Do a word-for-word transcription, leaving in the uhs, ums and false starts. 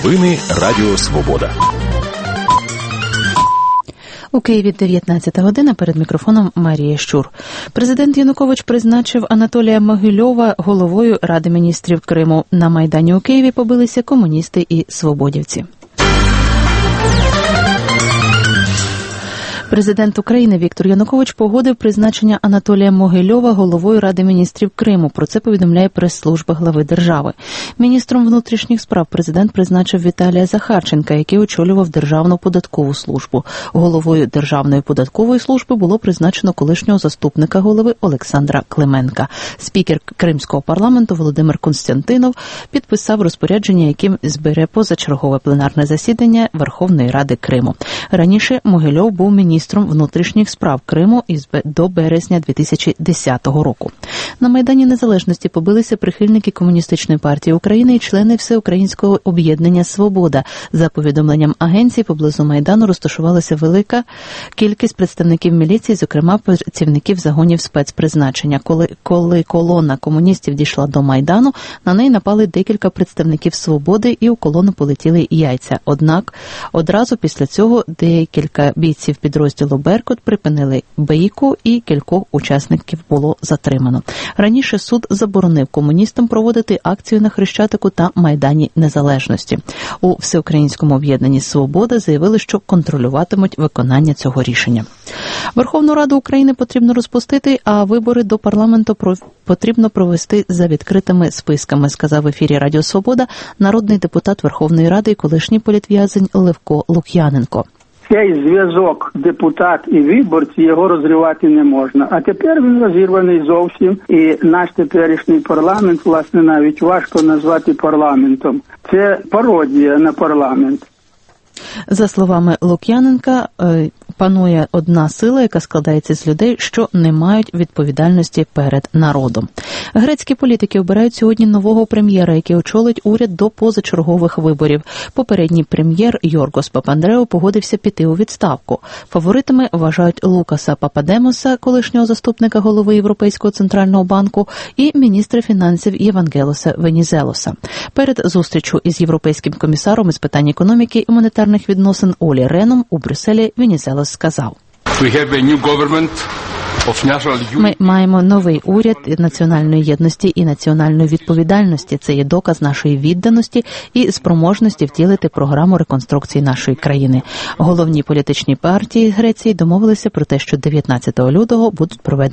Новини Радіо Свобода. У Києві дев'ятнадцята година, перед мікрофоном Марія Щур. Президент Янукович призначив Анатолія Могильова головою Ради міністрів Криму. На Майдані у Києві побилися комуністи і свободівці. Президент України Віктор Янукович погодив призначення Анатолія Могильова головою Ради міністрів Криму. Про це повідомляє прес-служба глави держави. Міністром внутрішніх справ президент призначив Віталія Захарченка, який очолював Державну податкову службу. Головою Державної податкової служби було призначено колишнього заступника голови Олександра Клименка. Спікер Кримського парламенту Володимир Константинов підписав розпорядження, яким збере позачергове пленарне засідання Верховної Ради Криму. Раніше Могильов був міністром міністром внутрішніх справ Криму із до березня дві тисячі десятого року. На Майдані Незалежності побилися прихильники Комуністичної партії України і члени Всеукраїнського об'єднання «Свобода». За повідомленням агенції, поблизу Майдану розташувалася велика кількість представників міліції, зокрема працівників загонів спецпризначення. Коли, коли колона комуністів дійшла до Майдану, на неї напали декілька представників «Свободи» і у колону полетіли яйця. Однак одразу після цього декілька бійців підрозділу «Беркут» припинили бійку і кількох учасників було затримано. Раніше суд заборонив комуністам проводити акцію на Хрещатику та Майдані Незалежності. У Всеукраїнському об'єднанні «Свобода» заявили, що контролюватимуть виконання цього рішення. Верховну Раду України потрібно розпустити, а вибори до парламенту потрібно провести за відкритими списками, сказав в ефірі Радіо Свобода народний депутат Верховної Ради і колишній політв'язень Левко Лук'яненко. Цей зв'язок депутат і виборці, його розривати не можна. А тепер він розірваний зовсім, і наш теперішній парламент, власне, навіть важко назвати парламентом. Це пародія на парламент. За словами Лук'яненка, панує одна сила, яка складається з людей, що не мають відповідальності перед народом. Грецькі політики обирають сьогодні нового прем'єра, який очолить уряд до позачергових виборів. Попередній прем'єр Йоргос Папандреou погодився піти у відставку. Фаворитами вважають Лукаса Пападемоса, колишнього заступника голови Європейського центрального банку, і міністра фінансів Євангелоса Венізелоса. Перед зустрічю із європейським комісаром із питань економіки і монетарних відносин Олі Реном у Брюсселі Венізелос сказав: Ми маємо новий уряд національної єдності і національної відповідальності. Це є доказ нашої відданості і спроможності втілити програму реконструкції нашої країни. Головні політичні партії Греції домовилися про те, що дев'ятнадцятого лютого будуть проведені